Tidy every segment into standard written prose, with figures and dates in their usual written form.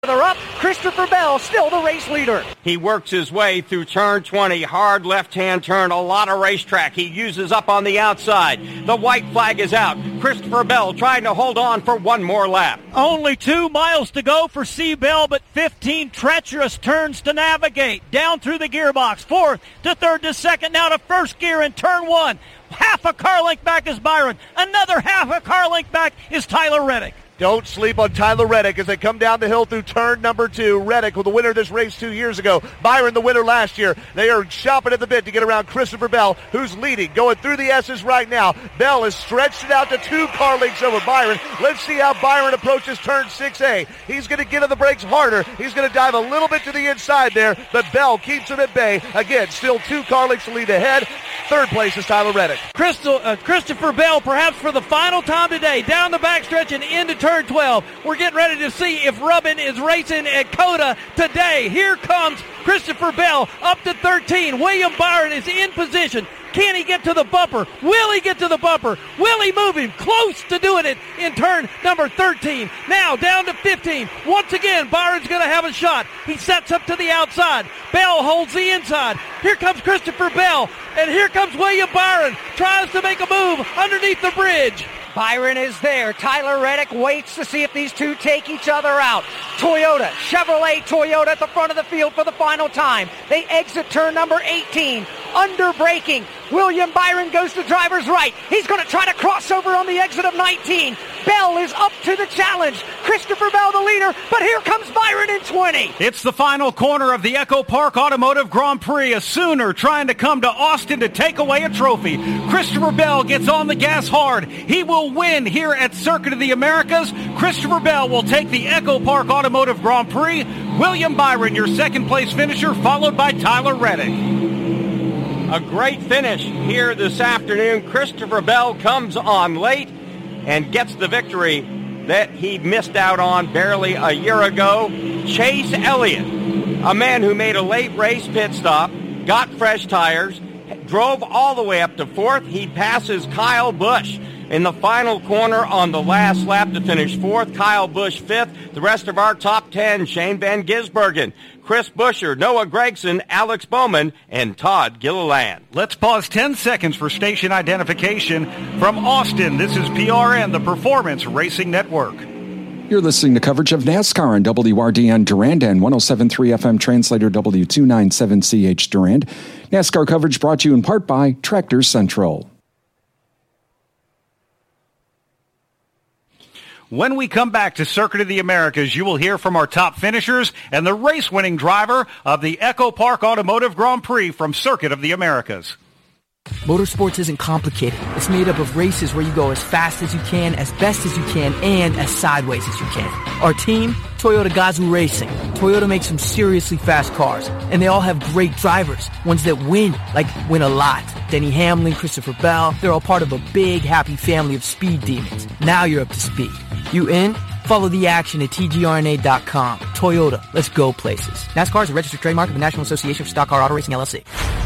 They're up. Christopher Bell, still the race leader. He works his way through turn 20. Hard left-hand turn, a lot of racetrack. He uses up on the outside. The white flag is out. Christopher Bell trying to hold on for one more lap. Only 2 miles to go for C. Bell, but 15 treacherous turns to navigate. Down through the gearbox. Fourth to third to second. Now to first gear in turn 1. Half a car length back is Byron. Another half a car length back is Tyler Reddick. Don't sleep on Tyler Reddick as they come down the hill through turn number 2. Reddick with the winner of this race 2 years ago. Byron the winner last year. They are shopping at the bit to get around Christopher Bell, who's leading. Going through the S's right now. Bell has stretched it out to 2 car lengths over Byron. Let's see how Byron approaches turn 6A. He's going to get on the brakes harder. He's going to dive a little bit to the inside there, but Bell keeps him at bay. Again, still 2 car lengths to lead ahead. Third place is Tyler Reddick. Christopher Bell, perhaps for the final time today, down the backstretch and into turn 12. We're getting ready to see if Rubbin is racing at COTA today. Here comes Christopher Bell up to 13. William Byron is in position. Can he get to the bumper? Will he get to the bumper? Will he move him? Close to doing it in turn number 13. Now down to 15. Once again, Byron's going to have a shot. He sets up to the outside. Bell holds the inside. Here comes Christopher Bell. And here comes William Byron. Tries to make a move underneath the bridge. Byron is there. Tyler Reddick waits to see if these two take each other out. Chevrolet Toyota at the front of the field for the final time. They exit turn number 18. Under braking. William Byron goes to driver's right. He's going to try to cross over on the exit of 19. Bell is up to the challenge. Christopher Bell the leader, but here comes Byron in 20. It's the final corner of the Echo Park Automotive Grand Prix. A Sooner trying to come to Austin to take away a trophy. Christopher Bell gets on the gas hard. He will win here at Circuit of the Americas. Christopher Bell will take the Echo Park Automotive Grand Prix. William Byron, your second place finisher, followed by Tyler Reddick. A great finish here this afternoon. Christopher Bell comes on late and gets the victory that he missed out on barely a year ago. Chase Elliott, a man who made a late race pit stop, got fresh tires, drove all the way up to 4th. He passes Kyle Busch in the final corner on the last lap to finish 4th. Kyle Busch 5th. The rest of our top 10, Shane Van Gisbergen, Chris Buescher, Noah Gragson, Alex Bowman, and Todd Gilliland. Let's pause 10 seconds for station identification. From Austin, this is PRN, the Performance Racing Network. You're listening to coverage of NASCAR on WRDN Durand and 107.3 FM translator W297CH Durand. NASCAR coverage brought to you in part by Tractor Central. When we come back to Circuit of the Americas, you will hear from our top finishers and the race-winning driver of the Echo Park Automotive Grand Prix from Circuit of the Americas. Motorsports isn't complicated. It's made up of races where you go as fast as you can, as best as you can, and as sideways as you can. Our team, Toyota Gazoo Racing. Toyota makes some seriously fast cars, and they all have great drivers, ones that win a lot. Denny Hamlin, Christopher Bell, they're all part of a big, happy family of speed demons. Now you're up to speed. You in? Follow the action at tgrna.com. Toyota, let's go places. NASCAR is a registered trademark of the National Association for Stock Car Auto Racing, LLC.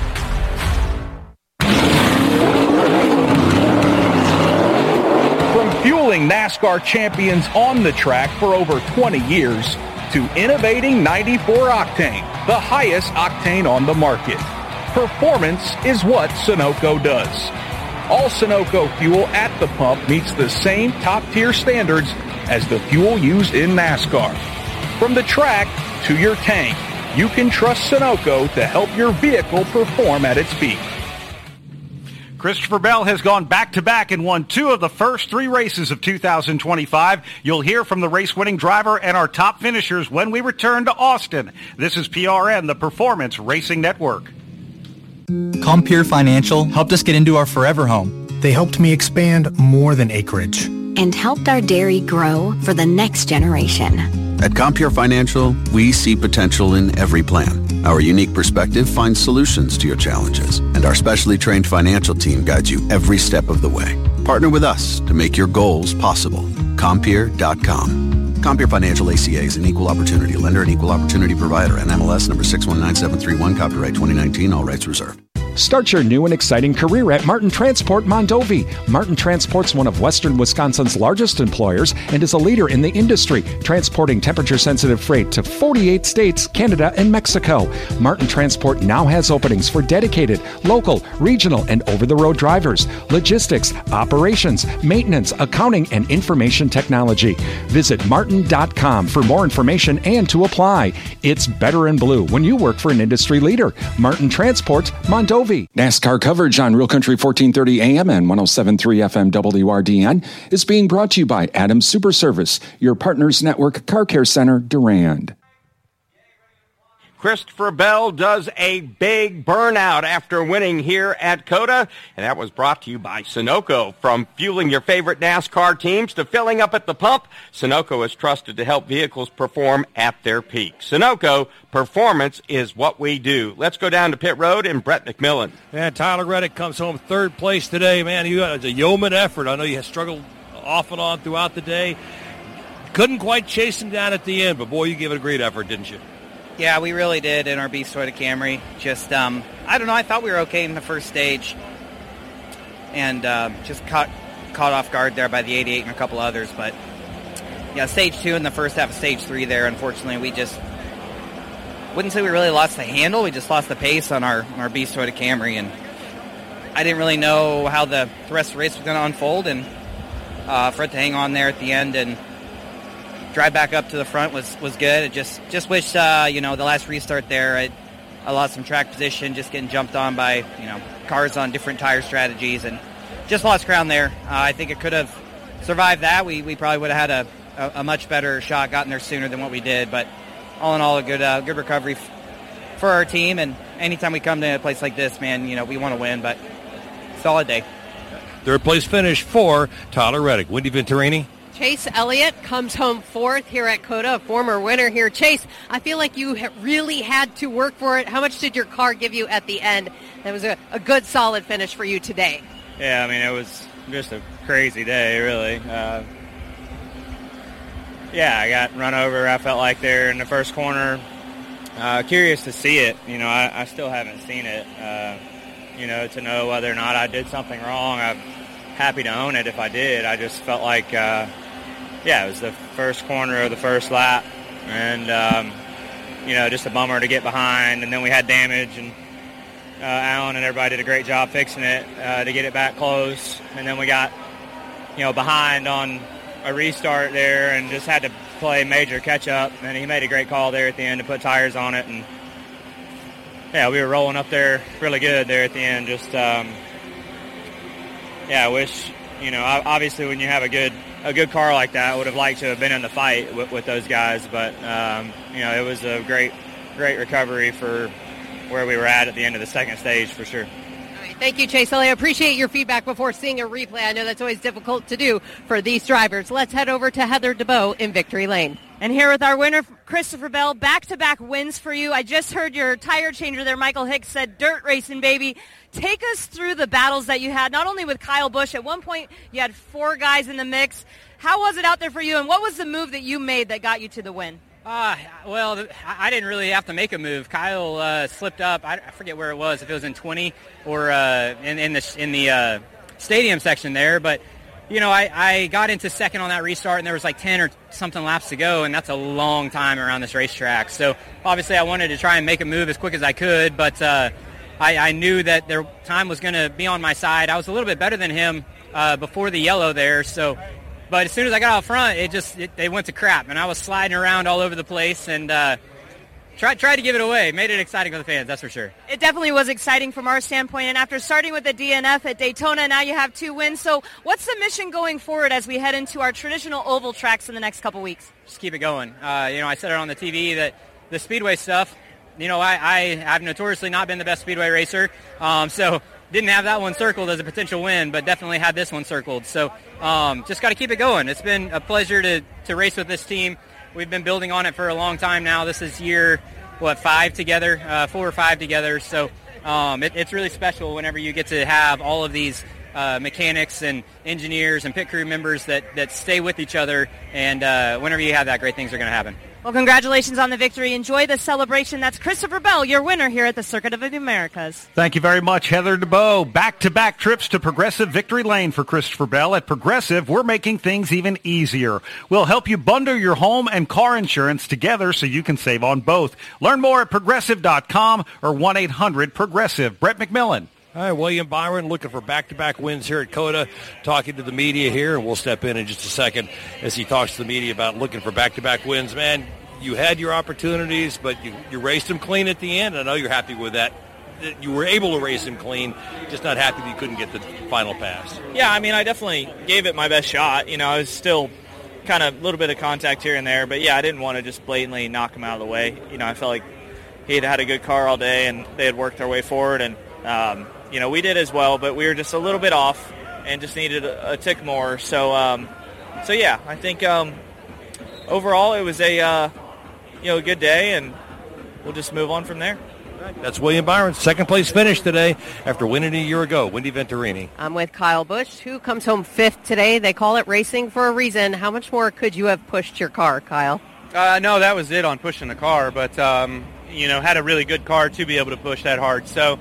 From fueling NASCAR champions on the track for over 20 years to innovating 94 Octane, the highest octane on the market. Performance is what Sunoco does. All Sunoco fuel at the pump meets the same top-tier standards as the fuel used in NASCAR. From the track to your tank, you can trust Sunoco to help your vehicle perform at its peak. Christopher Bell has gone back-to-back and won 2 of the first 3 races of 2025. You'll hear from the race-winning driver and our top finishers when we return to Austin. This is PRN, the Performance Racing Network. Compeer Financial helped us get into our forever home. They helped me expand more than acreage. And helped our dairy grow for the next generation. At Compeer Financial, we see potential in every plan. Our unique perspective finds solutions to your challenges, and our specially trained financial team guides you every step of the way. Partner with us to make your goals possible. Compeer.com. Compeer Financial ACA is an equal opportunity lender and equal opportunity provider. NMLS number 619731, copyright 2019, all rights reserved. Start your new and exciting career at Martin Transport Mondovi. Martin Transport's one of Western Wisconsin's largest employers and is a leader in the industry, transporting temperature-sensitive freight to 48 states, Canada, and Mexico. Martin Transport now has openings for dedicated, local, regional, and over-the-road drivers, logistics, operations, maintenance, accounting, and information technology. Visit martin.com for more information and to apply. It's better in blue when you work for an industry leader. Martin Transport Mondovi. NASCAR coverage on Real Country 1430 AM and 107.3 FM WRDN is being brought to you by Adams Super Service, your partners network car care center, Durand. Christopher Bell does a big burnout after winning here at COTA, and that was brought to you by Sunoco. From fueling your favorite NASCAR teams to filling up at the pump, Sunoco is trusted to help vehicles perform at their peak. Sunoco, performance is what we do. Let's go down to pit road and Brett McMillan. Man, Tyler Reddick comes home third place today. Man, you had a yeoman effort. I know you had struggled off and on throughout the day. Couldn't quite chase him down at the end, but boy, you gave it a great effort, didn't you? Yeah, we really did in our Beast Toyota Camry. Just, I don't know, I thought we were okay in the first stage. And just caught off guard there by the 88 and a couple others. But, yeah, stage 2 and the first half of stage 3 there, unfortunately, we just wouldn't say we really lost the handle. We just lost the pace on our Beast Toyota Camry. And I didn't really know how the rest of the race was going to unfold. And for it to hang on there at the end and drive back up to the front was good. It just wish, the last restart there, I lost some track position, just getting jumped on by, cars on different tire strategies, and just lost ground there. I think it could have survived that. We probably would have had a much better shot, gotten there sooner than what we did. But all in all, a good recovery for our team. And anytime we come to a place like this, man, we want to win. But solid day. Third place finish for Tyler Reddick. Wendy Venturini. Chase Elliott comes home fourth here at COTA, a former winner here. Chase, I feel like you really had to work for it. How much did your car give you at the end? That was a good, solid finish for you today. Yeah, I mean, it was just a crazy day, really. I got run over, I felt like, there in the first corner. Curious to see it. I still haven't seen it. To know whether or not I did something wrong. I'm happy to own it if I did. I just felt like, it was the first corner of the first lap, and just a bummer to get behind. And then we had damage, and Alan and everybody did a great job fixing it to get it back close. And then we got behind on a restart there, and just had to play major catch up. And he made a great call there at the end to put tires on it, and we were rolling up there really good there at the end. Just I wish, obviously when you have a good car like that, I would have liked to have been in the fight with those guys. But, it was a great recovery for where we were at the end of the second stage for sure. Thank you, Chase Elliott. I appreciate your feedback before seeing a replay. I know that's always difficult to do for these drivers. Let's head over to Heather DeBow in Victory Lane. And here with our winner, Christopher Bell, back-to-back wins for you. I just heard your tire changer there, Michael Hicks, said dirt racing, baby. Take us through the battles that you had, not only with Kyle Busch. At one point, you had 4 guys in the mix. How was it out there for you, and what was the move that you made that got you to the win? I didn't really have to make a move. Kyle slipped up. I forget where it was, if it was in 20 or in the stadium section there. But, I got into second on that restart, and there was like 10 or something laps to go, and that's a long time around this racetrack. So, obviously, I wanted to try and make a move as quick as I could, but I knew that their time was going to be on my side. I was a little bit better than him before the yellow there, so... But as soon as I got out front, they went to crap, and I was sliding around all over the place and tried to give it away. Made it exciting for the fans, that's for sure. It definitely was exciting from our standpoint, and after starting with the DNF at Daytona, now you have 2 wins. So what's the mission going forward as we head into our traditional oval tracks in the next couple weeks? Just keep it going. I said it on the TV that the Speedway stuff, I've notoriously not been the best Speedway racer, so didn't have that one circled as a potential win, but definitely had this one circled. So just got to keep it going. It's been a pleasure to race with this team. We've been building on it for a long time now. This is year, 5 together, 4 or 5 together. So it's really special whenever you get to have all of these mechanics and engineers and pit crew members that stay with each other. And whenever you have that, great things are going to happen. Well, congratulations on the victory. Enjoy the celebration. That's Christopher Bell, your winner here at the Circuit of the Americas. Thank you very much, Heather DeBow. Back-to-back trips to Progressive Victory Lane for Christopher Bell. At Progressive, we're making things even easier. We'll help you bundle your home and car insurance together so you can save on both. Learn more at Progressive.com or 1-800-PROGRESSIVE. Brett McMillan. All right, William Byron looking for back-to-back wins here at COTA, talking to the media here, and we'll step in just a second as he talks to the media about looking for back-to-back wins. Man, you had your opportunities, but you raced them clean at the end. I know you're happy with that. You were able to race them clean, just not happy that you couldn't get the final pass. Yeah, I mean, I definitely gave it my best shot. You know, I was still kind of a little bit of contact here and there, but, yeah, I didn't want to just blatantly knock him out of the way. You know, I felt like he had a good car all day, and they had worked their way forward, and you know, we did as well, but we were just a little bit off and just needed a tick more. So yeah, I think overall it was a good day, and we'll just move on from there. That's William Byron's second-place finish today after winning a year ago. Wendy Venturini. I'm with Kyle Busch, who comes home fifth today. They call it racing for a reason. How much more could you have pushed your car, Kyle? No, that was it on pushing the car, but, had a really good car to be able to push that hard. So,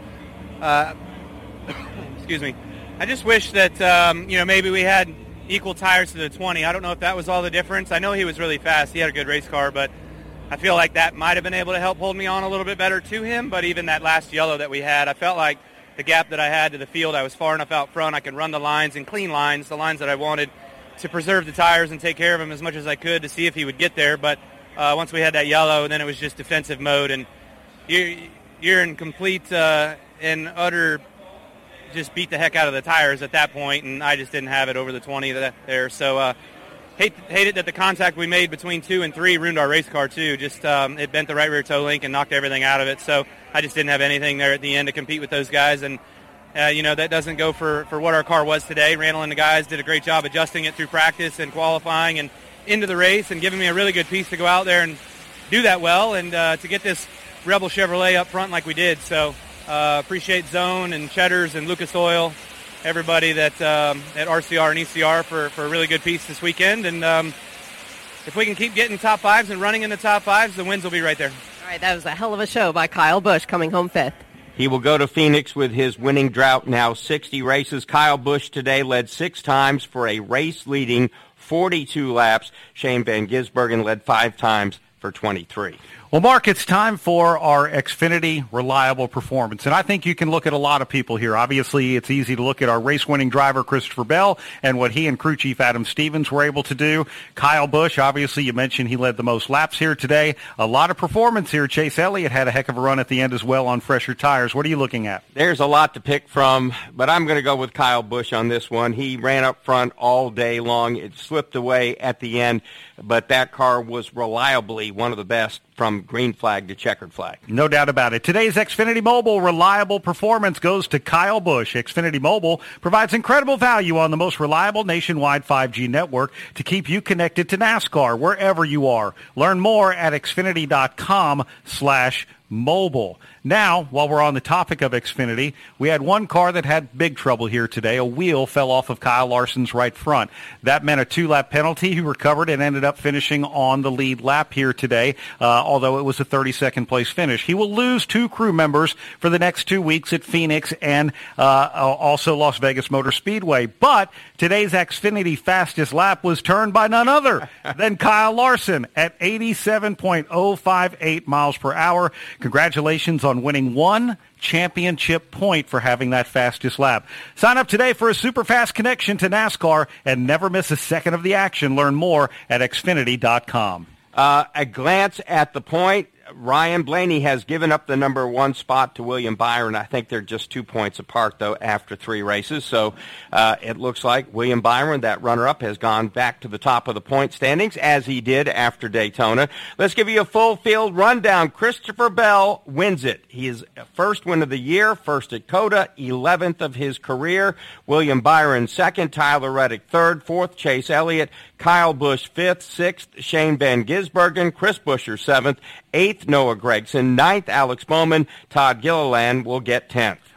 excuse me. I just wish that, maybe we had equal tires to the 20. I don't know if that was all the difference. I know he was really fast. He had a good race car, but I feel like that might have been able to help hold me on a little bit better to him. But even that last yellow that we had, I felt like the gap that I had to the field, I was far enough out front. I could run the lines and clean lines, the lines that I wanted to preserve the tires and take care of him as much as I could to see if he would get there. But once we had that yellow, then it was just defensive mode. And you're in complete and utter just beat the heck out of the tires at that point, and I just didn't have it over the 20 there. So hate it that the contact we made between 2 and 3 ruined our race car too. Just it bent the right rear toe link and knocked everything out of it. So I just didn't have anything there at the end to compete with those guys. And that doesn't go for what our car was today. Randall and the guys did a great job adjusting it through practice and qualifying and into the race and giving me a really good piece to go out there and do that well and to get this Rebel Chevrolet up front like we did. So appreciate Zone and Cheddar's and Lucas Oil, everybody that at RCR and ECR for a really good piece this weekend. And if we can keep getting top fives and running in the top fives, the wins will be right there. All right, that was a hell of a show by Kyle Busch, coming home fifth. He will go to Phoenix with his winning drought, now 60 races. Kyle Busch today led 6 times for a race-leading 42 laps. Shane Van Gisbergen led 5 times for 23. Well, Mark, it's time for our Xfinity Reliable Performance. And I think you can look at a lot of people here. Obviously, it's easy to look at our race-winning driver, Christopher Bell, and what he and crew chief Adam Stevens were able to do. Kyle Busch, obviously, you mentioned he led the most laps here today. A lot of performance here. Chase Elliott had a heck of a run at the end as well on fresher tires. What are you looking at? There's a lot to pick from, but I'm going to go with Kyle Busch on this one. He ran up front all day long. It slipped away at the end, but that car was reliably one of the best from green flag to checkered flag. No doubt about it. Today's Xfinity Mobile Reliable Performance goes to Kyle Busch. Xfinity Mobile provides incredible value on the most reliable nationwide 5G network to keep you connected to NASCAR wherever you are. Learn more at xfinity.com/mobile. Now, while we're on the topic of Xfinity, we had one car that had big trouble here today. A wheel fell off of Kyle Larson's right front. That meant a 2-lap penalty. He recovered and ended up finishing on the lead lap here today, although it was a 32nd place finish. He will lose 2 crew members for the next 2 weeks at Phoenix and also Las Vegas Motor Speedway. But today's Xfinity fastest lap was turned by none other than Kyle Larson at 87.058 miles per hour. Congratulations on winning 1 championship point for having that fastest lap. Sign up today for a super fast connection to NASCAR and never miss a second of the action. Learn more at Xfinity.com. A glance at the point. Ryan Blaney has given up the number 1 spot to William Byron. I think they're just 2 points apart, though, after 3 races. So it looks like William Byron, that runner-up, has gone back to the top of the point standings, as he did after Daytona. Let's give you a full field rundown. Christopher Bell wins it. His first win of the year, first at COTA, 11th of his career. William Byron second, Tyler Reddick third, fourth, Chase Elliott, Kyle Busch 5th, 6th, Shane Van Gisbergen, Chris Buescher 7th, 8th, Noah Gragson, 9th, Alex Bowman, Todd Gilliland will get 10th.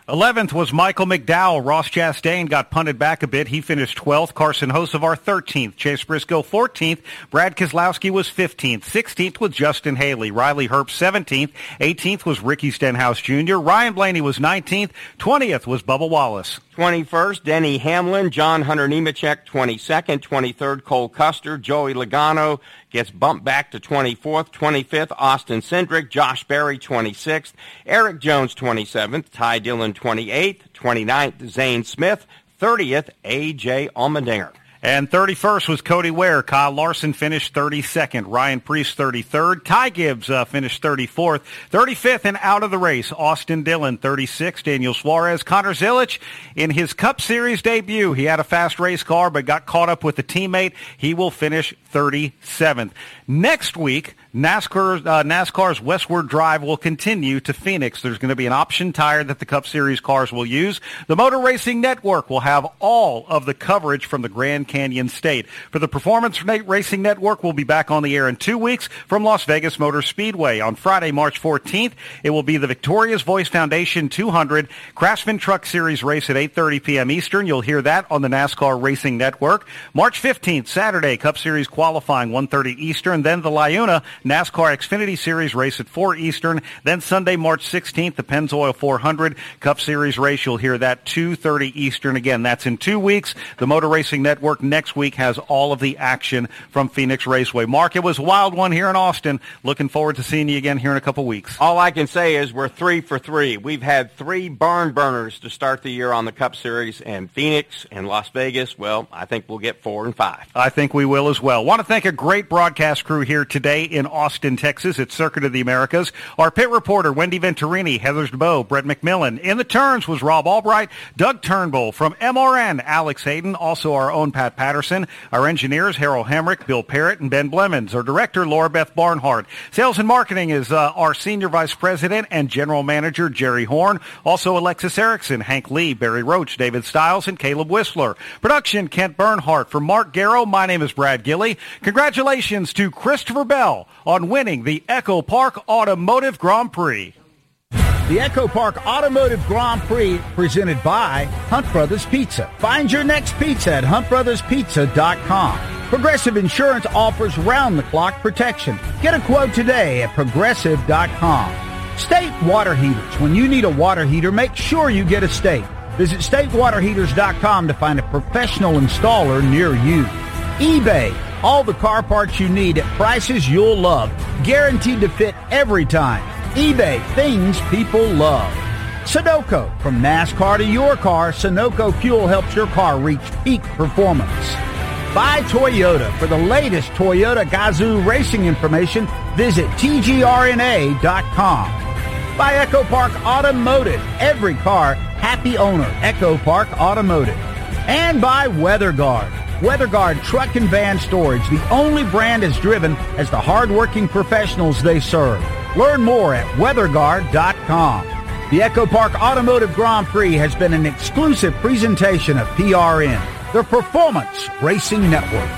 11th was Michael McDowell. Ross Chastain got punted back a bit. He finished 12th. Carson Hocevar 13th. Chase Briscoe 14th. Brad Keselowski was 15th. 16th was Justin Haley. Riley Herbst 17th. 18th was Ricky Stenhouse Jr. Ryan Blaney was 19th. 20th was Bubba Wallace. 21st, Denny Hamlin. John Hunter Nemechek, 22nd. 23rd, Cole Custer. Joey Logano gets bumped back to 24th. 25th, Austin Cindric. Josh Berry, 26th. Eric Jones, 27th. Ty Dillon, 28th. 29th, Zane Smith. 30th, A.J. Allmendinger. And 31st was Cody Ware. Kyle Larson finished 32nd. Ryan Preece 33rd. Ty Gibbs finished 34th. 35th and out of the race, Austin Dillon 36th. Daniel Suarez. Connor Zilic in his Cup Series debut. He had a fast race car but got caught up with a teammate. He will finish 37th. Next week, NASCAR's Westward Drive will continue to Phoenix. There's going to be an option tire that the Cup Series cars will use. The Motor Racing Network will have all of the coverage from the Grand Canyon State. For the Performance Racing Network, we'll be back on the air in 2 weeks from Las Vegas Motor Speedway. On Friday, March 14th, it will be the Victoria's Voice Foundation 200 Craftsman Truck Series race at 8:30 p.m. Eastern. You'll hear that on the NASCAR Racing Network. March 15th, Saturday, Cup Series qualifying 1:30 Eastern. Then the Liuna NASCAR Xfinity Series race at 4 Eastern. Then Sunday, March 16th, the Pennzoil 400 Cup Series race. You'll hear that 2:30 Eastern. Again, that's in 2 weeks. The Motor Racing Network next week has all of the action from Phoenix Raceway. Mark, it was a wild one here in Austin. Looking forward to seeing you again here in a couple weeks. All I can say is we're 3 for 3. We've had 3 barn burners to start the year on the Cup Series, and Phoenix and Las Vegas, well, I think we'll get 4 and 5. I think we will as well. Want to thank a great broadcast crew here today in Austin, Texas at Circuit of the Americas. Our pit reporter, Wendy Venturini, Heather DeBow, Brett McMillan. In the turns was Rob Albright, Doug Turnbull. From MRN, Alex Hayden, also our own Pat Patterson. Our engineers, Harold Hemrick, Bill Parrott, and Ben Blemons. Our director, Laura Beth Barnhart. Sales and marketing is our senior vice president and general manager, Jerry Horn. Also Alexis Erickson, Hank Lee, Barry Roach, David Stiles, and Caleb Whistler. Production, Kent Bernhardt. For Mark Garrow, my name is Brad Gilley. Congratulations to Christopher Bell on winning the Echo Park Automotive Grand Prix. The Echo Park Automotive Grand Prix presented by Hunt Brothers Pizza. Find your next pizza at huntbrotherspizza.com. Progressive Insurance offers round-the-clock protection. Get a quote today at progressive.com. State Water Heaters. When you need a water heater, make sure you get a State. Visit statewaterheaters.com to find a professional installer near you. eBay. All the car parts you need at prices you'll love. Guaranteed to fit every time. eBay, things people love. Sunoco. From NASCAR to your car, Sunoco Fuel helps your car reach peak performance. By Toyota. For the latest Toyota Gazoo racing information, visit tgrna.com. By Echo Park Automotive. Every car, happy owner. Echo Park Automotive. And by WeatherGuard. WeatherGuard Truck and Van Storage, the only brand as driven as the hard-working professionals they serve. Learn more at weatherguard.com. The Echo Park Automotive Grand Prix has been an exclusive presentation of PRN, the Performance Racing Network.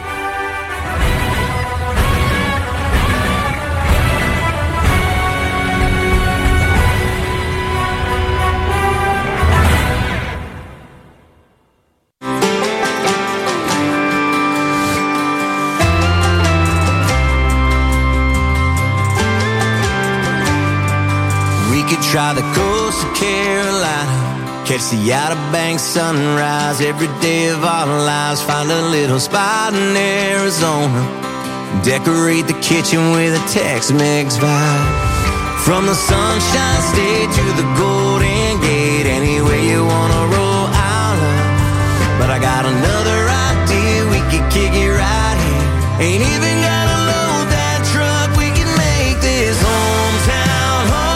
Try the coast of Carolina, catch the Outer Banks sunrise every day of our lives. Find a little spot in Arizona, decorate the kitchen with a Tex-Mex vibe. From the Sunshine State to the Golden Gate, anywhere you wanna roll, I'll love. But I got another idea, we could kick it right here. Ain't even gotta load that truck, we can make this hometown home.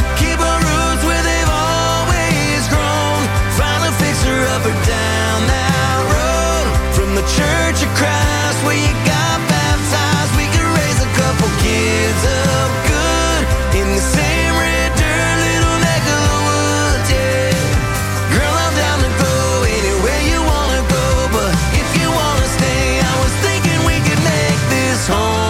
Up or down that road, from the Church of Christ where you got baptized, we could raise a couple kids up good in the same red dirt little neck of the woods, yeah. Girl, I'm down to go anywhere you wanna go, but if you wanna stay, I was thinking we could make this home.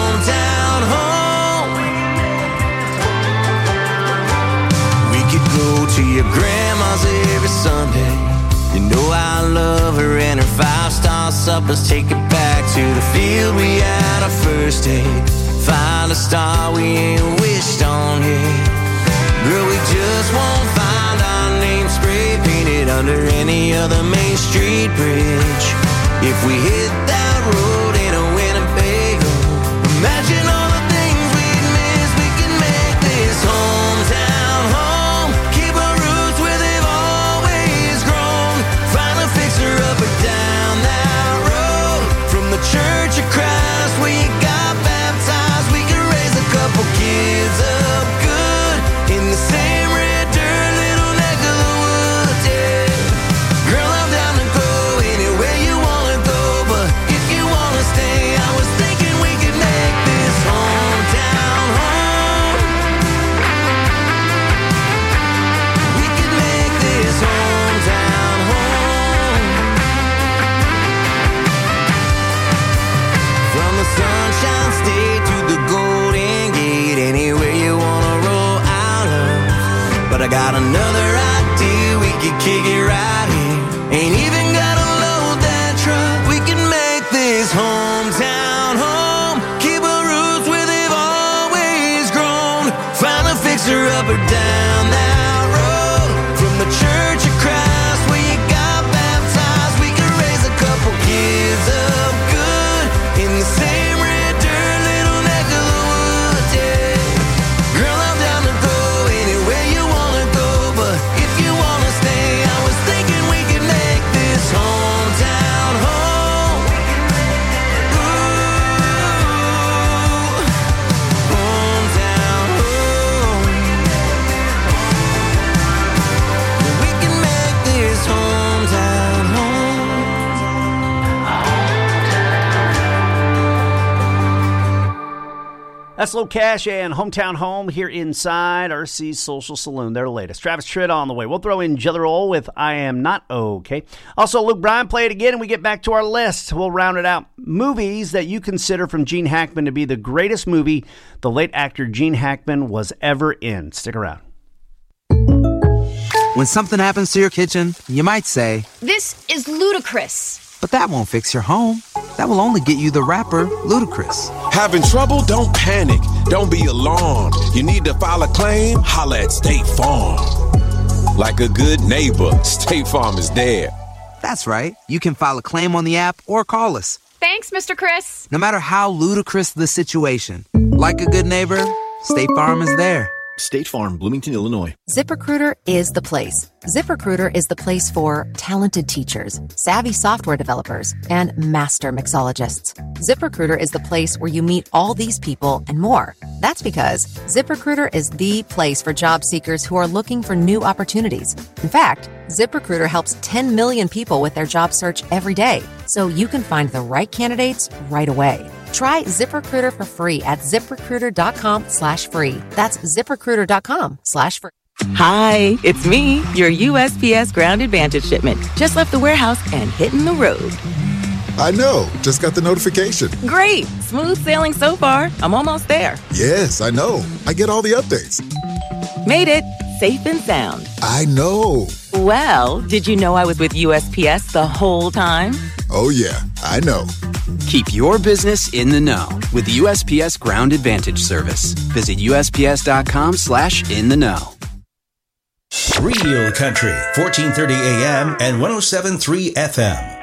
to your grandma's every Sunday. You know I love her and her 5-star suppers. Take it back to the field we had our first date. Find a star we ain't wished on yet. Girl, we just won't find our name spray painted under any other Main Street bridge. If we hit that road in a Winnebago, imagine all the things we'd miss. We can make this hometown home. Keep our roots where they've always grown. Find a fixer up or down that road. From the Church of Christ where you got baptized, we can raise a couple kids up good in the same red dirt little neck of the woods, yeah. Girl, I'm down to go anywhere you wanna go, but if you wanna stay, I was thinking we could make this hometown home. We could make this hometown home. From the Sunshine State to the Golden Gate, anywhere you wanna roll out of. But I got another idea, we could kick it right here. Ain't even gotta load that truck. We can make this hometown home. Keep our roots where they've always grown. Find a fixer up or down that road. From the Church of Christ where you got baptized, we can raise a couple kids up good in the same red dirt little neck of the woods, yeah. Girl, I'm down to go anywhere you wanna go, but if you wanna stay, I was thinking we could make this hometown home. Ooh, hometown home. We can make this hometown home. That's Low Cash and Hometown Home here inside RC's Social Saloon. They're the latest. Travis Tritt on the way. We'll throw in Jelly Roll with I Am Not Okay. Also, Luke Bryan, play it again, and we get back to our list. We'll round it out. Movies that you consider from Gene Hackman to be the greatest movie the late actor Gene Hackman was ever in. Stick around. When something happens to your kitchen, you might say, "This is ludicrous." but that won't fix your home. That will only get you the rapper, Ludacris. Having trouble? Don't panic. Don't be alarmed. You need to file a claim? Holla at State Farm. Like a good neighbor, State Farm is there. That's right. You can file a claim on the app or call us. Thanks, Mr. Chris. No matter how ludicrous the situation, like a good neighbor, State Farm is there. State Farm, Bloomington, Illinois. ZipRecruiter is the place. ZipRecruiter is the place for talented teachers, savvy software developers, and master mixologists. ZipRecruiter is the place where you meet all these people and more. That's because ZipRecruiter is the place for job seekers who are looking for new opportunities. In fact, ZipRecruiter helps 10 million people with their job search every day, so you can find the right candidates right away. Try ZipRecruiter for free at ZipRecruiter.com/free. That's ZipRecruiter.com/free. Hi, it's me, your USPS Ground Advantage shipment. Just left the warehouse and hitting the road. I know. Just got the notification. Great. Smooth sailing so far. I'm almost there. Yes, I know. I get all the updates. Made it. Safe and sound. I know. Well, did you know I was with USPS the whole time? Oh, yeah. I know. Keep your business in the know with the USPS Ground Advantage service. Visit USPS.com/in-the-know. Real Country, 1430 AM and 107.3 FM.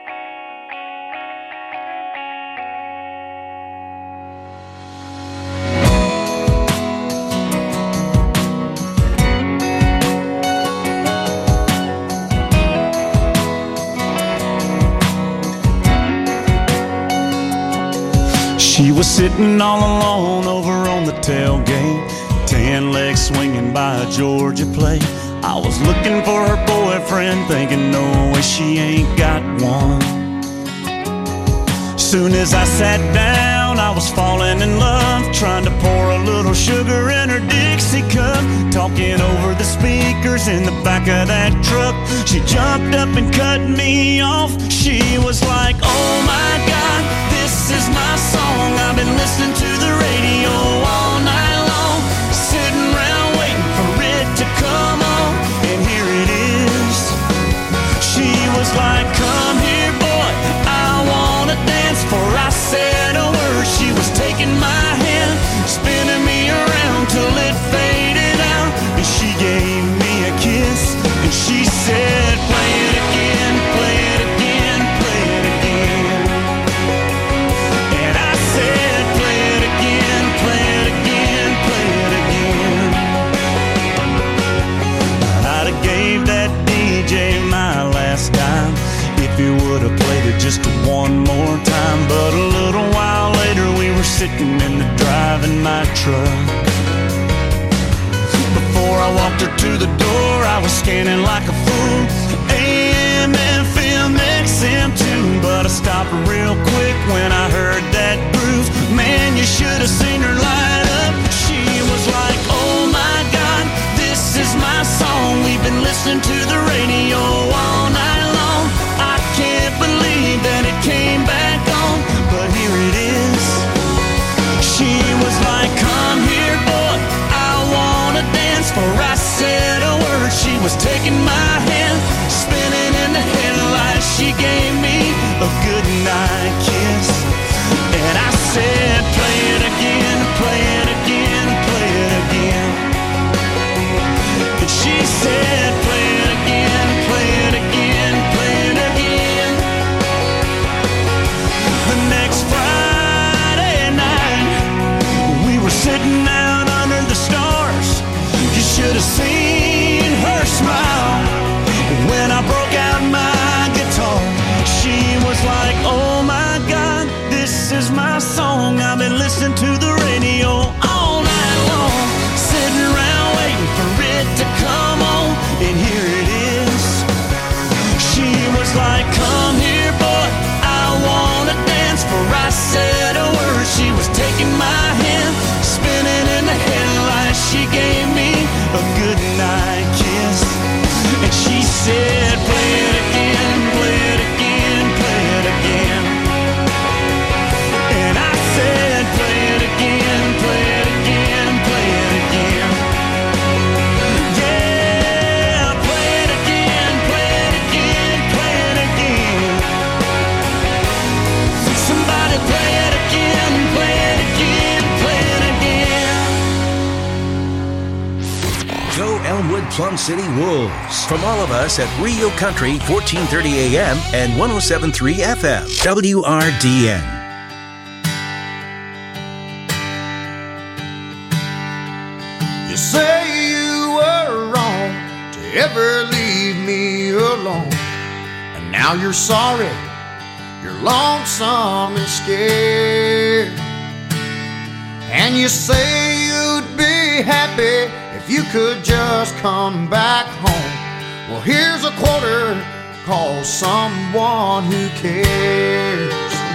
She was sitting all alone over on the tailgate, 10 legs swinging by a Georgia plate. I was looking for her boyfriend, thinking no way she ain't got one. Soon as I sat down, I was falling in love, trying to pour a little sugar in her Dixie cup, talking over the speakers in the back of that truck. She jumped up and cut me off. She was like, oh my God, this is my song. I've been listening to the radio all night long, sitting around waiting for it to come on. I walked her to the door, I was scanning like a fool. AM, FM, XM too, but I stopped real quick when I heard that groove. Man, you should have seen her light up. She was like, oh my God, this is my song. We've been listening to the radio all night long. I can't believe that it came back on, but here it is. She was like, come here, boy, I wanna dance. For I said a word, she was taking my hand, spinning in the headlights. She gave me a good night kiss, and I said, play it again, play it again, play it again. And she said, play it again, play it again, play it again. The next Friday night, we were sitting out under the stars. You should have seen her smile when I broke out my guitar. She was like, oh my God, this is my song. I've been listening to the radio all night long, sitting around waiting for it to come on, and here it is. She was like, come here, boy, I wanna dance. For I said a word, she was taking my hand, spinning in the headlights. She gave me a good night kiss, and she said, play it again, play it again, play it again. And I said, play it again, play it again, play it again. Yeah, play it again, play it again, play it again. Somebody play it again, play it again, play it again. Go Elmwood Plum City Wolves. From all of us at Rio Country, 1430 AM and 107.3 FM. WRDN. You say you were wrong to ever leave me alone, and now you're sorry, you're lonesome and scared. And you say you'd be happy if you could just come back home. Well, here's a quarter, call someone who cares.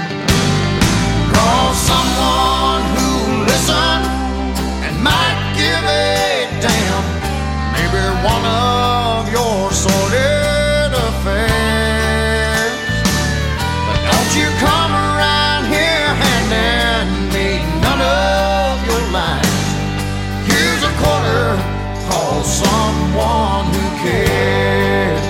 Call someone who listens and might give a damn. Maybe one of your sordid affairs. But don't you come around here handing me none of your lines. Here's a quarter, call someone who cares.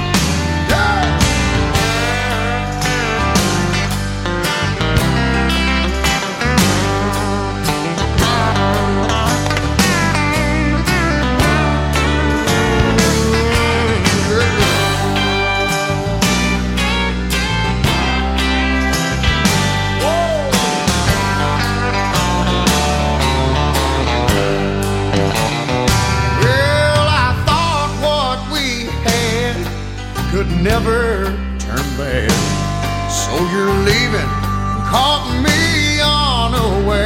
Never turn bad, so you're leaving and caught me unaware.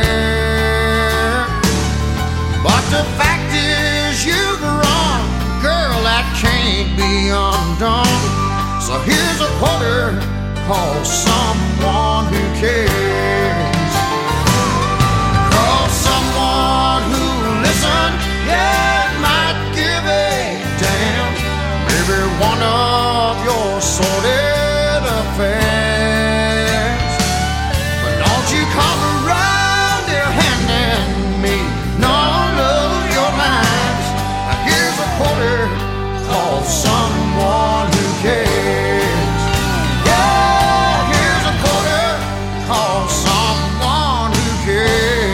But the fact is you've run, girl, that can't be undone. So here's a quarter, call someone who cares. Call someone who listens, yeah, might give a damn. Maybe one of your sordid affairs. But don't you come around here handing me none of your lines. Now here's a quarter, call someone who cares. Yeah, here's a quarter, call someone who cares.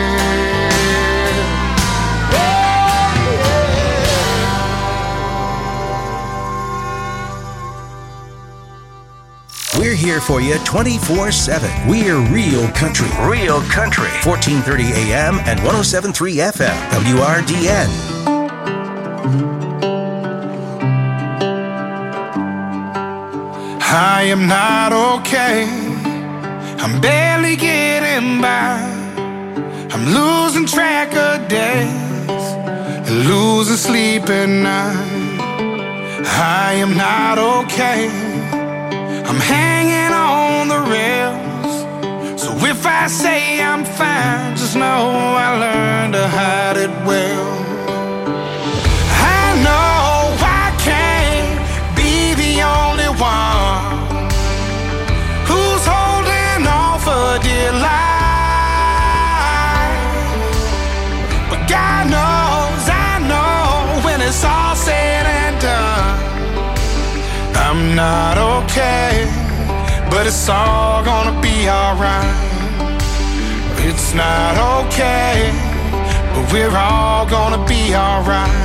We're here for you 24/7. We're Real Country. Real Country. 1430 AM and 107.3 FM. WRDN. I am not okay. I'm barely getting by. I'm losing track of days. losing sleep at night. I am not okay. I'm hanging on the rails. So if I say I'm fine, just know I learned to hide it well. I know I can't be the only one who's holding on for dear life. But God knows, I know, when it's all said and done, I'm not okay, but it's all gonna be alright. It's not okay, but we're all gonna be alright.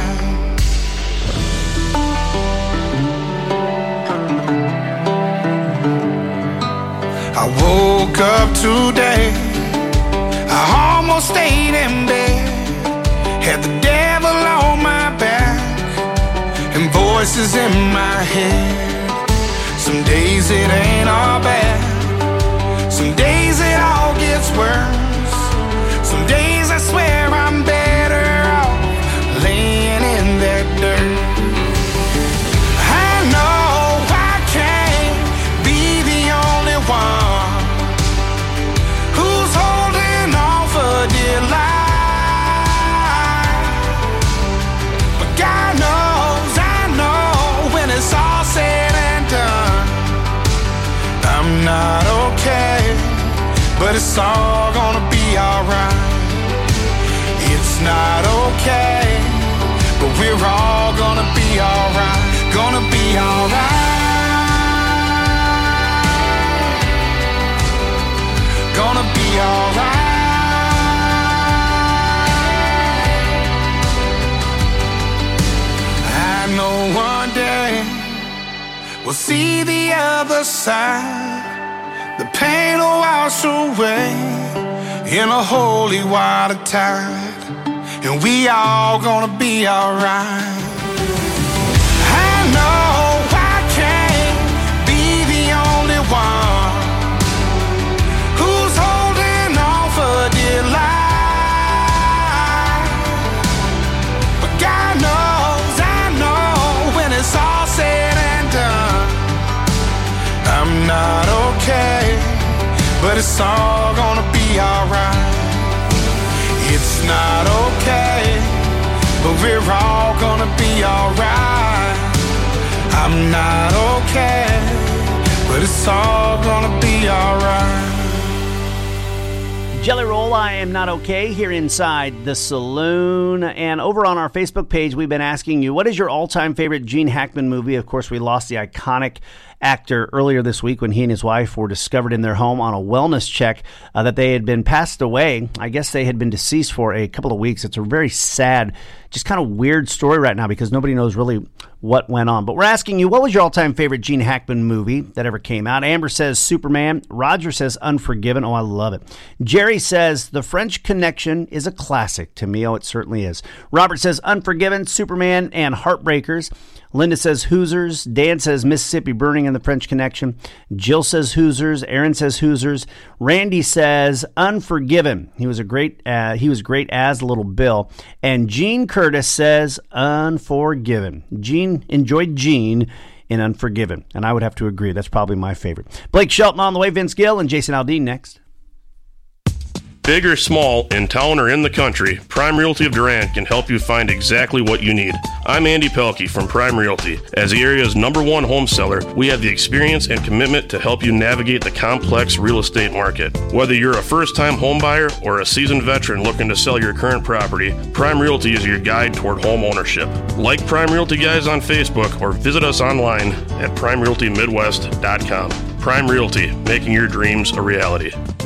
I woke up today, I almost stayed in bed, had the devil on my back and voices in my head. Some days it ain't all bad, some days it all gets worse. Some days I swear I'm better off laying in that dirt. I know I can't be the only one who's holding on for dear life. But God knows, I know, when it's all said and done, I'm not okay, but it's all gonna be alright. It's not okay, but we're all gonna be alright. Gonna be alright. Gonna be alright. I know one day we'll see the other side. The pain will wash away in a holy water tide, and we all gonna be alright. I know I can't be the only one who's holding on for dear life. But God knows, I know, when it's all said and done, I'm not okay, but it's all gonna be alright. It's not okay, but we're all gonna be alright. I'm not okay, but it's all gonna be alright. Jelly Roll, I Am Not Okay, here inside the saloon. And over on our Facebook page, we've been asking you, what is your all-time favorite Gene Hackman movie? Of course, we lost the iconic actor earlier this week when he and his wife were discovered in their home on a wellness check that they had been passed away. I guess they had been deceased for a couple of weeks. It's a very sad, just kind of weird story right now because nobody knows really what went on. But we're asking you, what was your all-time favorite Gene Hackman movie that ever came out? Amber says Superman. Roger says Unforgiven. Oh, I love it. Jerry says The French Connection is a classic. To me, oh, it certainly is. Robert says Unforgiven, Superman, and Heartbreakers. Linda says Hoosiers. Dan says Mississippi Burning and The French Connection. Jill says Hoosiers. Aaron says Hoosiers. Randy says Unforgiven. He was great as Little Bill. And Gene Curtis says Unforgiven. Gene enjoyed Gene in Unforgiven, and I would have to agree. That's probably my favorite. Blake Shelton on the way. Vince Gill and Jason Aldean next. Big or small, in town or in the country, Prime Realty of Durant can help you find exactly what you need. I'm Andy Pelkey from Prime Realty. As the area's #1 home seller, we have the experience and commitment to help you navigate the complex real estate market. Whether you're a first-time home buyer or a seasoned veteran looking to sell your current property, Prime Realty is your guide toward home ownership. Like Prime Realty Guys on Facebook or visit us online at PrimeRealtyMidwest.com. Prime Realty, making your dreams a reality.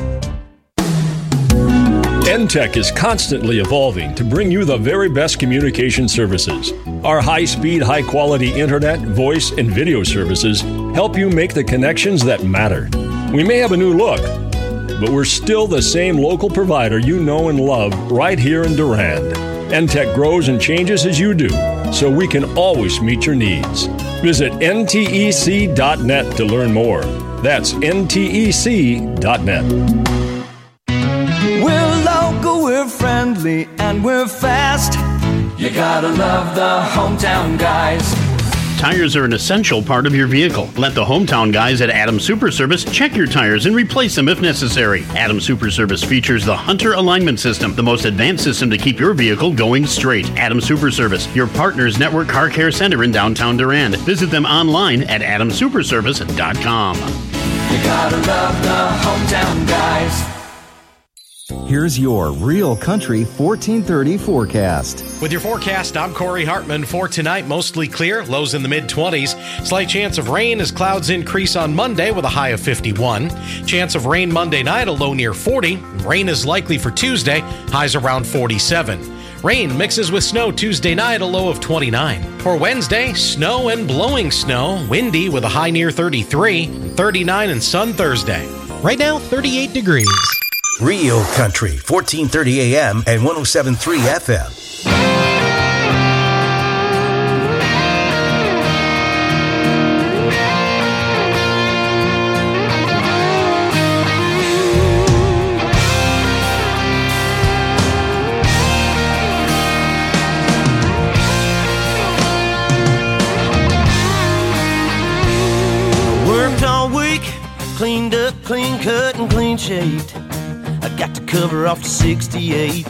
NTech is constantly evolving to bring you the very best communication services. Our high-speed, high-quality internet, voice, and video services help you make the connections that matter. We may have a new look, but we're still the same local provider you know and love right here in Durand. NTech grows and changes as you do, so we can always meet your needs. Visit ntec.net to learn more. That's ntec.net. We're local, we're friendly, and we're fast. You gotta love the hometown guys. Tires are an essential part of your vehicle. Let the hometown guys at Adams Super Service check your tires and replace them if necessary. Adams Super Service features the Hunter Alignment System, the most advanced system to keep your vehicle going straight. Adams Super Service, your partner's network car care center in downtown Durand. Visit them online at adamsuperservice.com. You gotta love the hometown guys. Here's your Real Country 1430 forecast. With your forecast, I'm Corey Hartman. For tonight, mostly clear, lows in the mid-20s. Slight chance of rain as clouds increase on Monday with a high of 51. Chance of rain Monday night, a low near 40. Rain is likely for Tuesday, highs around 47. Rain mixes with snow Tuesday night, a low of 29. For Wednesday, snow and blowing snow, windy with a high near 33, and 39 and sun Thursday. Right now, 38 degrees. Real Country, 1430 AM and 107.3 FM. Worked all week, cleaned up, clean cut, and clean shaved. I got to cover off to 68.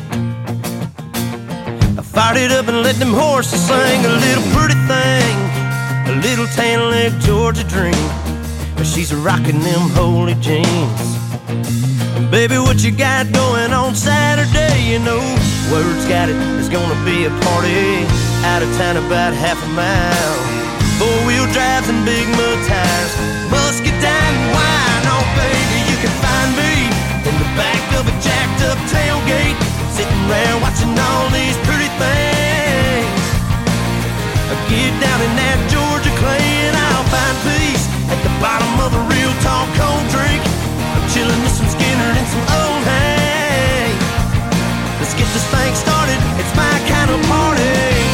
I fired it up and let them horses sing a little pretty thing, a little tan leg Georgia dream. But she's rocking them holy jeans. And baby, what you got going on Saturday? You know, word's got it, there's gonna be a party out of town about half a mile. Four-wheel drives and big mud tires, muscadine and wine. Oh baby, you can find me in the back of a jacked up tailgate, sitting around watching all these pretty things. I get down in that Georgia clay and I'll find peace at the bottom of a real tall cold drink. I'm chilling with some Skinner and some old hay. Let's get this thing started, it's my kind of party.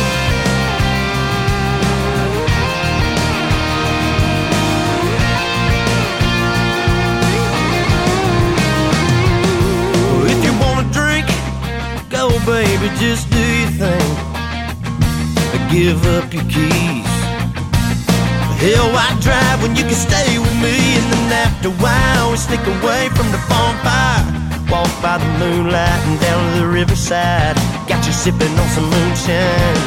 Go baby, just do your thing. Give up your keys. Hell, why drive when you can stay with me? And then after a while we sneak away from the bonfire, walk by the moonlight and down to the riverside. Got you sipping on some moonshine.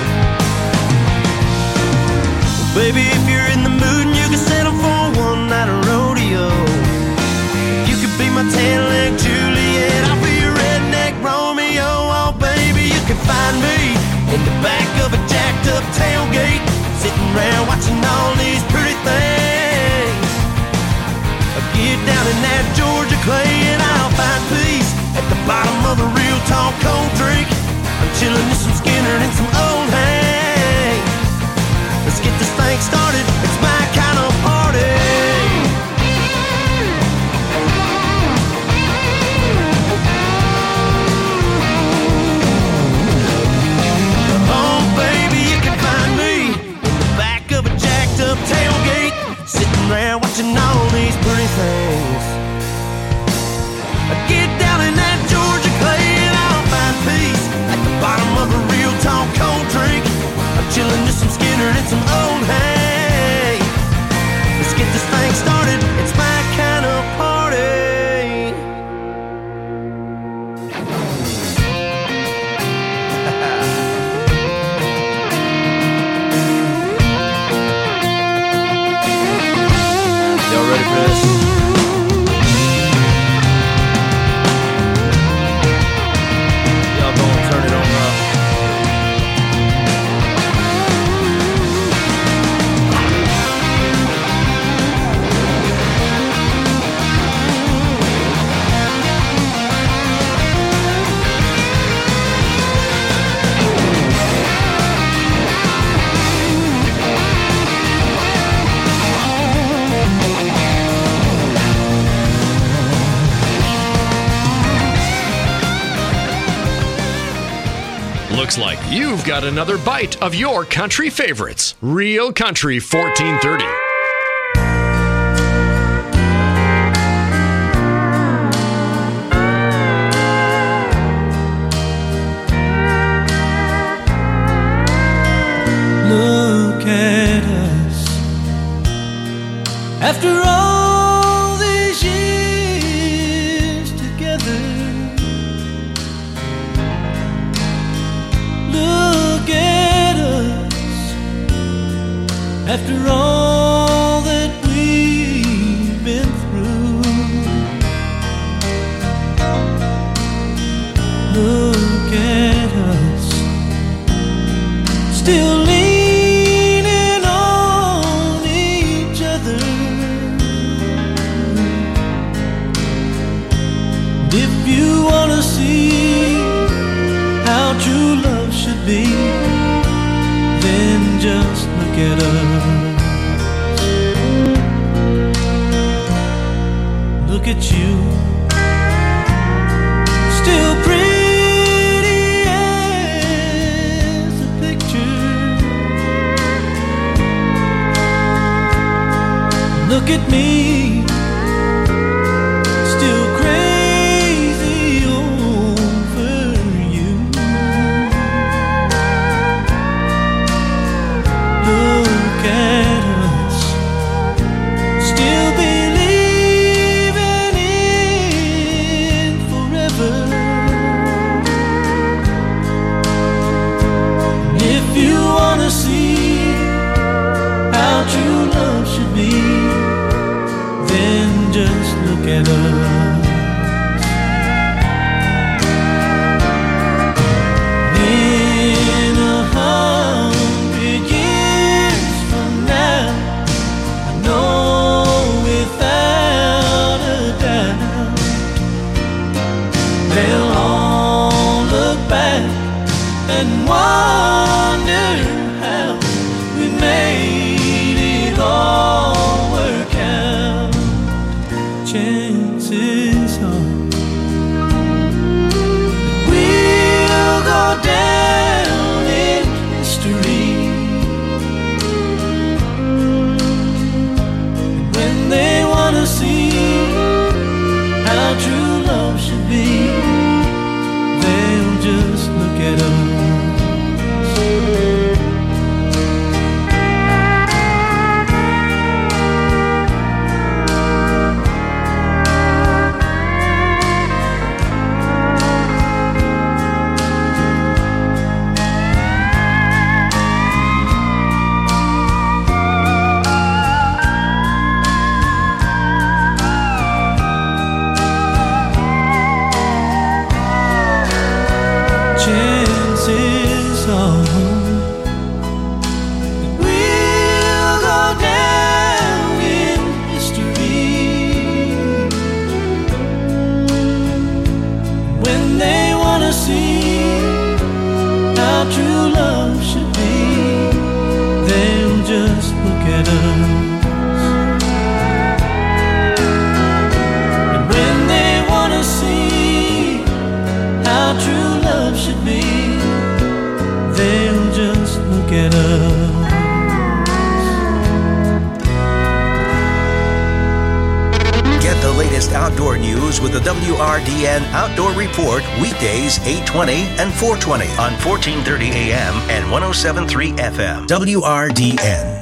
Baby, if you're in the mood and you can settle for one night of rodeo, you could be my tan-leg Juliet, I'll be your redneck Romeo. Oh baby, you can find me in the back of a jacked up tailgate, sitting around watching all these pretty things. I get down in that Georgia clay and I'll find peace at the bottom of a real tall cold drink. I'm chilling with some Skinner and some old hay. Let's get this thing started, it's my kind of party. Up tailgate, sitting around watching all these pretty things. I get down in that Georgia clay and I'll find peace at the bottom of a real tall cold drink. I'm chilling with some Skinner and some old hay. Let's get this thing started, it's my kind of party. Y'all ready for this? Y'all gonna turn it on up. Looks like you've got another bite of your country favorites. Real Country 1430. After all these years together, look at us. After all that we've been through, look at us, still leaning on each other. If you want to see how true love should be, then just look at us. Look at you, still pretty as a picture. Look at me, still crazy over you. Look at us, still believing in forever. And if you want to see how true love should be, then just look at us. In 100 years from now, I know without a doubt, they'll all look back and wonder how we made it all work out. Chances are that we'll go down in history. And when they want to see how true love should be, they'll just look at us. Chances are that we'll go down in history. When they want to see how true love should be, they'll just look at us. And when they want to see how true love should be, they'll just look at us. Get the latest outdoor news with the WRDN Outdoor Report weekdays 8:20 and 4:20 on 1430 AM and 107.3 FM. WRDN.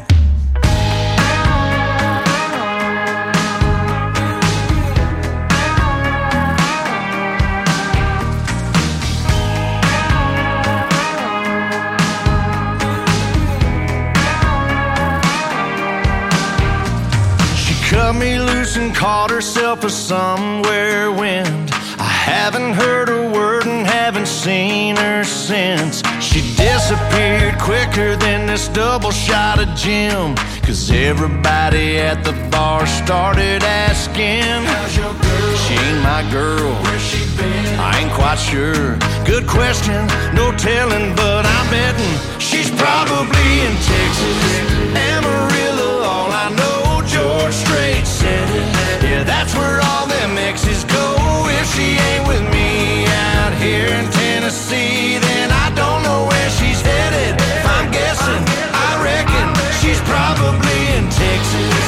Cut me loose and caught herself a somewhere wind. I haven't heard a word and haven't seen her since. She disappeared quicker than this double shot of gin, 'cause everybody at the bar started asking, how's your girl? She ain't my girl. Where's she been? I ain't quite sure. Good question, no telling, but I'm betting she's probably in Texas, Amarillo, all I know. George Strait said it. Yeah, that's where all them exes go. If she ain't with me out here in Tennessee, then I don't know where she's headed. If I'm guessing, I reckon she's probably in Texas.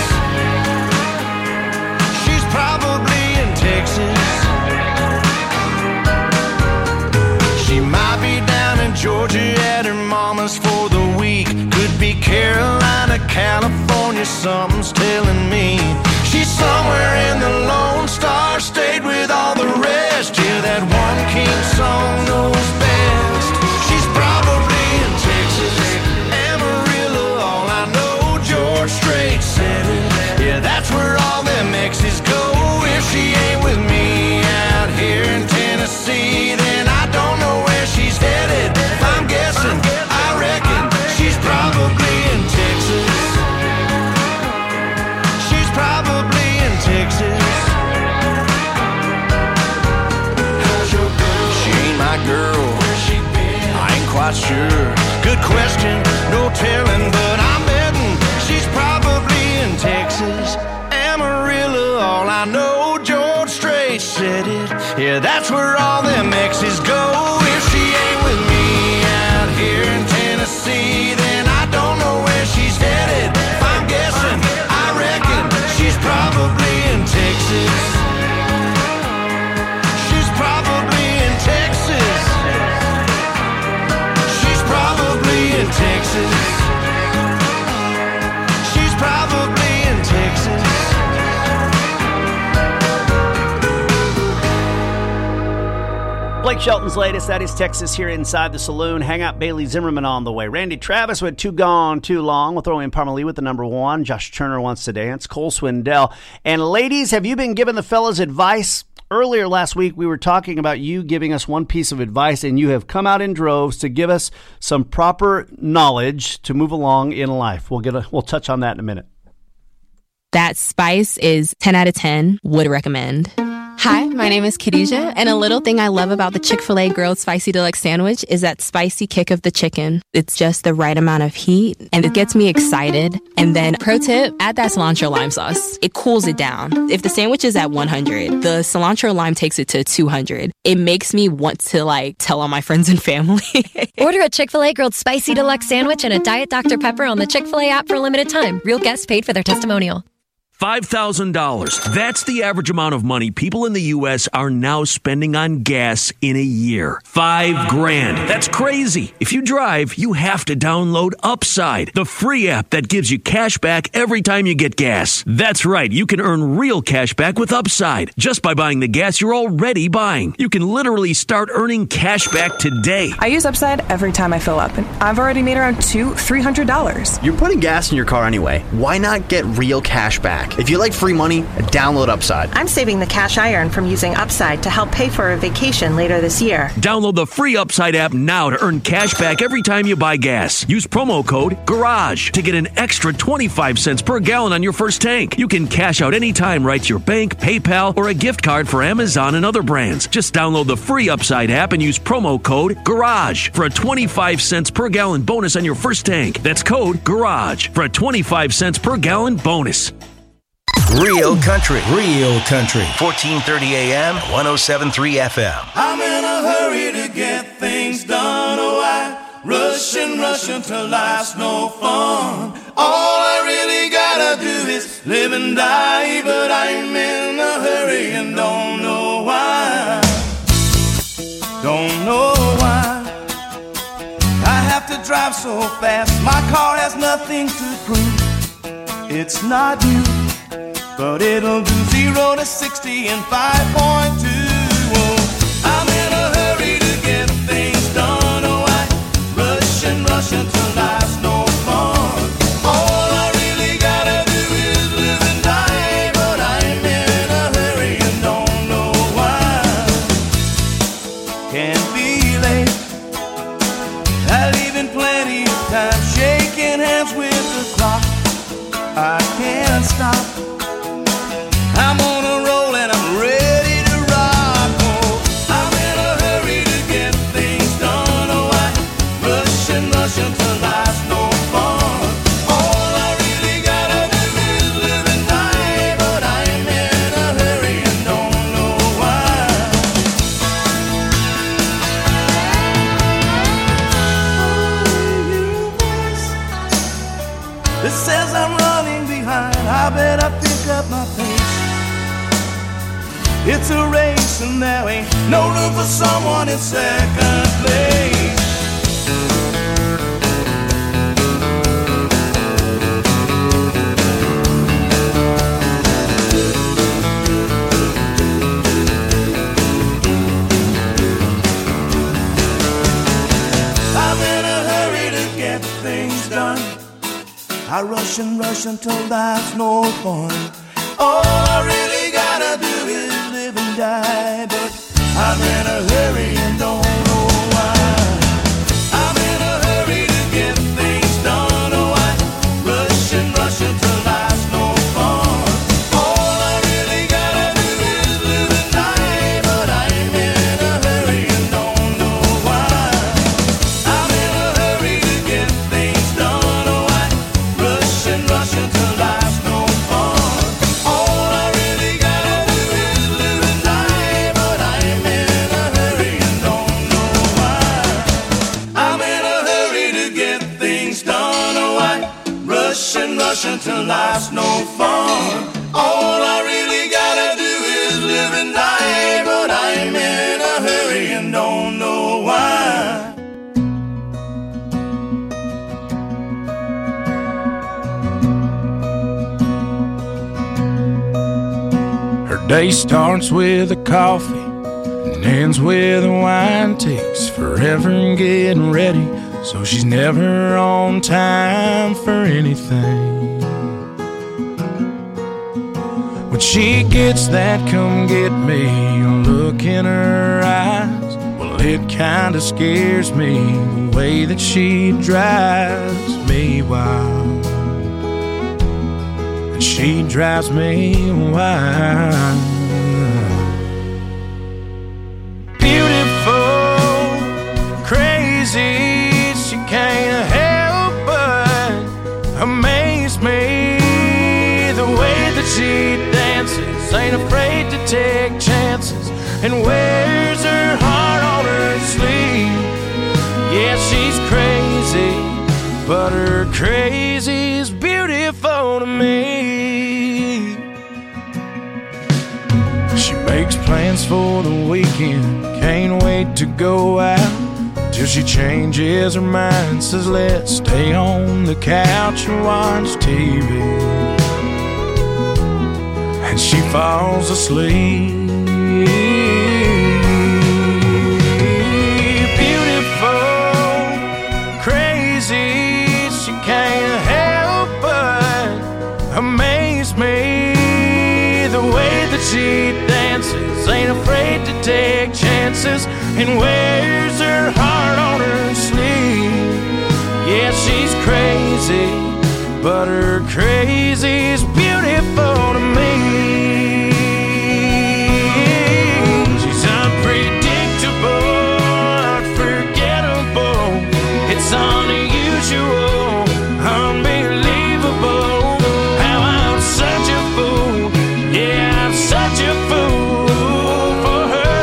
She's probably in Texas. She might be down in Georgia at not sure. Good question, no telling, but I'm betting she's probably in Texas. Amarillo, all I know, George Strait said it. Yeah, that's where all them exes go. If she ain't with me out here in Tennessee, then I don't know where she's headed. If I'm guessing, I reckon she's probably in Texas. She's probably in Texas. She's probably in Texas. She's probably in Texas. Blake Shelton's latest, that is Texas, here inside the saloon. Hang out, Bailey Zimmerman on the way. Randy Travis with Too Gone, Too Long. We'll throw in Parmalee with the number one. Josh Turner Wants to Dance. Cole Swindell. And ladies, have you been giving the fellas advice? Earlier last week, we were talking about you giving us one piece of advice, and you have come out in droves to give us some proper knowledge to move along in life. We'll touch on that in a minute. That spice is 10 out of 10. Would recommend. Hi, my name is Khadijah, and a little thing I love about the Chick-fil-A Grilled Spicy Deluxe Sandwich is that spicy kick of the chicken. It's just the right amount of heat, and it gets me excited. And then, pro tip, add that cilantro lime sauce. It cools it down. If the sandwich is at 100, the cilantro lime takes it to 200. It makes me want to, tell all my friends and family. Order a Chick-fil-A Grilled Spicy Deluxe Sandwich and a Diet Dr. Pepper on the Chick-fil-A app for a limited time. Real guests paid for their testimonial. $5,000. That's the average amount of money people in the U.S. are now spending on gas in a year. $5,000. That's crazy. If you drive, you have to download Upside, the free app that gives you cash back every time you get gas. That's right. You can earn real cash back with Upside just by buying the gas you're already buying. You can literally start earning cash back today. I use Upside every time I fill up, and I've already made around $200-$300. You're putting gas in your car anyway. Why not get real cash back? If you like free money, download Upside. I'm saving the cash I earn from using Upside to help pay for a vacation later this year. Download the free Upside app now to earn cash back every time you buy gas. Use promo code GARAGE to get an extra 25 cents per gallon on your first tank. You can cash out anytime right to your bank, PayPal, or a gift card for Amazon and other brands. Just download the free Upside app and use promo code GARAGE for a 25 cents per gallon bonus on your first tank. That's code GARAGE for a 25 cents per gallon bonus. Real country. 1430 AM, 107.3 FM. I'm in a hurry to get things done. Oh, I rush until life's no fun. All I really gotta do is live and die, but I'm in a hurry and don't know why. Don't know why I have to drive so fast. My car has nothing to prove. It's not new, but it'll do 0 to 60 in 5.2. Oh, I'm in a hurry to get things done. Oh, I rush until life's no fun. All I really gotta do is live and die, but I'm in a hurry and don't know why. Can't be late. I leave in plenty of time, shaking hands with the clock. I can't stop. I'm on a roll and I'm ready to rock. Oh, I'm in a hurry to get things done. Oh, I rush until life's no fun. All I really gotta do is live and die, but I'm in a hurry and don't know why. It says I'm running behind. I better pick up my pace. It's a race and there ain't no room for someone in second place. I'm in a hurry to get things done. I rush until life's no fun. All I really gotta do is live and die, but I'm in a hurry and don't know why. I'm in a hurry to get things done. Oh, I rush until life's no fun. All I really gotta do is live and die, but I'm in a hurry and don't know why. I'm in till life's no fun. All I really gotta do is live and die, but I'm in a hurry and don't know why. Her day starts with a coffee and ends with a wine. Takes forever in getting ready, so she's never on time for anything. When she gets that come get me look in her eyes, well, it kinda scares me the way that she drives me wild. And she drives me wild. Beautiful, crazy, she can't help but amaze me. The way that she dances, ain't afraid to take chances, and wears her heart on her sleeve. Yeah, she's crazy, but her crazy's beautiful to me. She makes plans for the weekend, can't wait to go out, till she changes her mind, says let's stay on the couch and watch TV. And she falls asleep. Beautiful, crazy, she can't help but amaze me. The way that she dances, ain't afraid to take chances, and wears her heart on her sleeve. Yeah, she's crazy, but her crazy's beautiful to me. She's unpredictable, unforgettable. It's unusual, unbelievable. How I'm such a fool, yeah, I'm such a fool for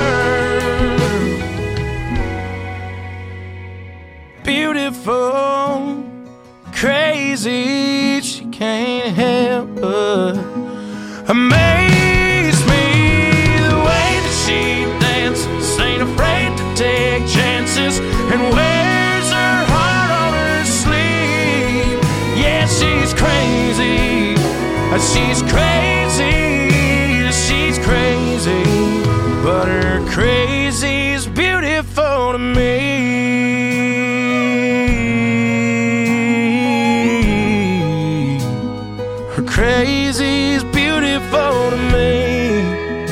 her. Beautiful, crazy, she can't help but amaze me. The way that she dances, ain't afraid to take chances, and wears her heart on her sleeve. Yeah, she's crazy, she's crazy, she's crazy, but her crazy's beautiful to me. Crazy's beautiful to me.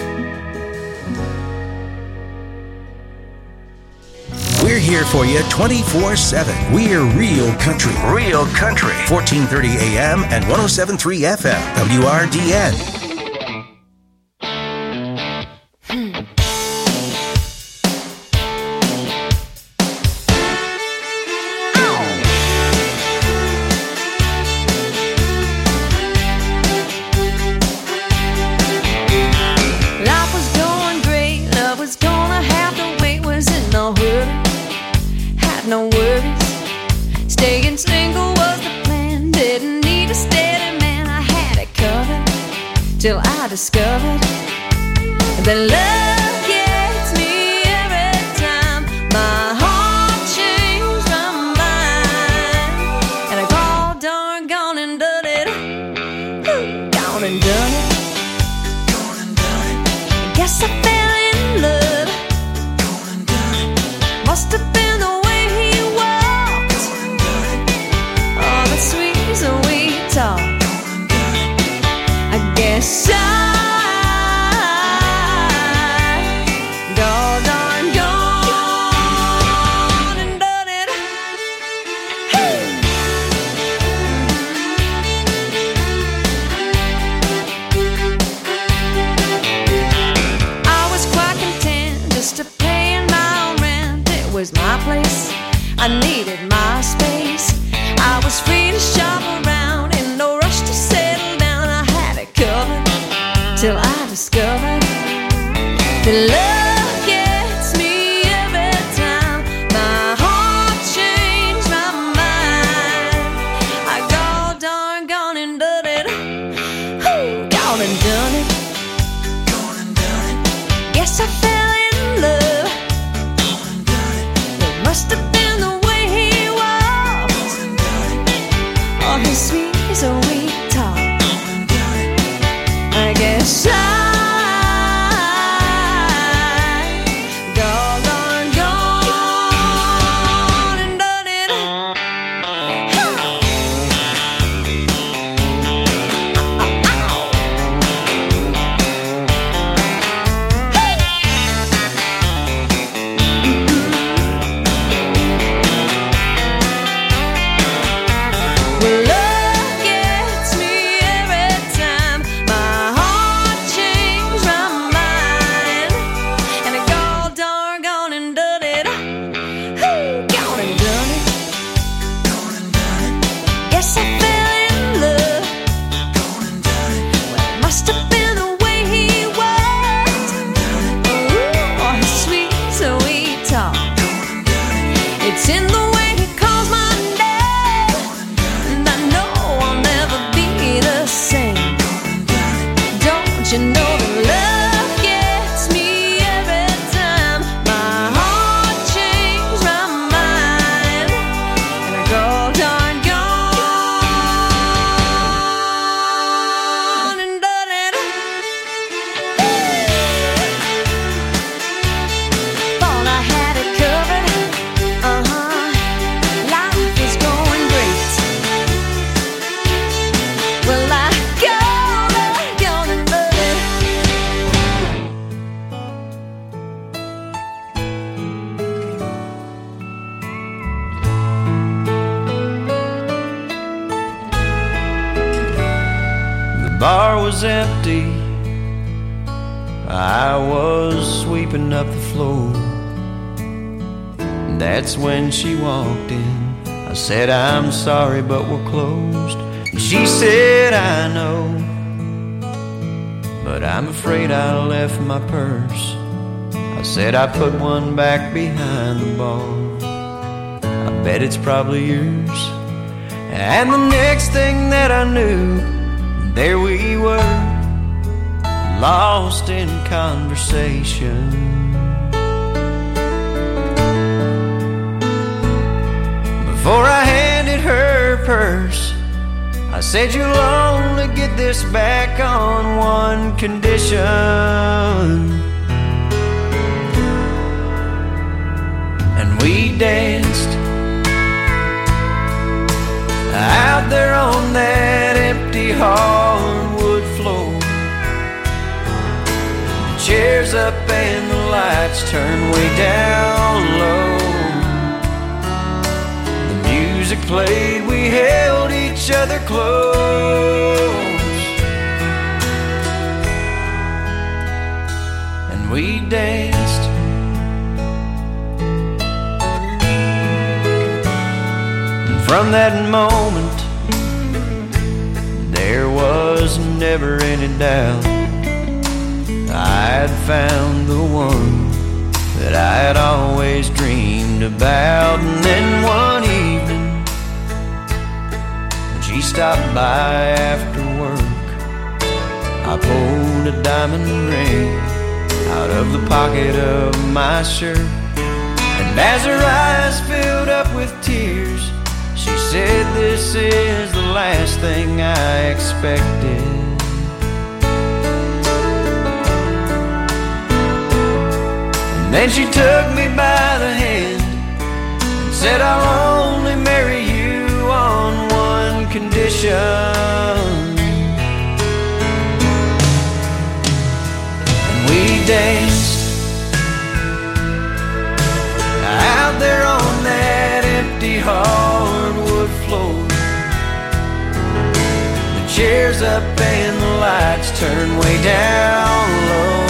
We're here for you 24/7. We're Real Country. Real Country. 1430 AM and 107.3 FM. WRDN. Till I discovered that love gets me every time. My heart changed my mind, and I called darn gone and done it. Gone and done it. Gone and done it. Guess I fell in love. Gone and done it. Must have been the way he walked. Gone and done it. Oh, the sweet talk. I guess I bar was empty. I was sweeping up the floor. That's when she walked in. I said, I'm sorry, but we're closed. And she said, I know, but I'm afraid I left my purse. I said, I put one back behind the bar. I bet it's probably yours. And the next thing that I knew, there we were, lost in conversation. Before I handed her purse, I said, you'll only get this back on one condition. And we danced out there on that empty hardwood floor. The chairs up and the lights turned way down low. The music played, we held each other close, and we danced. From that moment, there was never any doubt I'd found the one that I had always dreamed about. And then one evening, when she stopped by after work, I pulled a diamond ring out of the pocket of my shirt. And as her eyes filled up with tears, she said, this is the last thing I expected. And then she took me by the hand and said, I'll only marry you on one condition. And we danced out there on that empty hardwood floor. The chairs up and the lights turned way down low.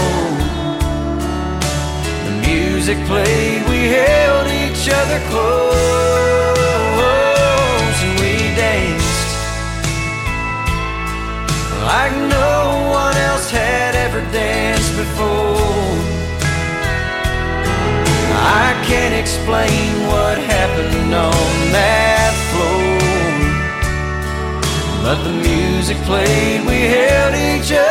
The music played, we held each other close, and we danced like no one else had ever danced before. I can't explain what happened on that floor, but the music played, we held each other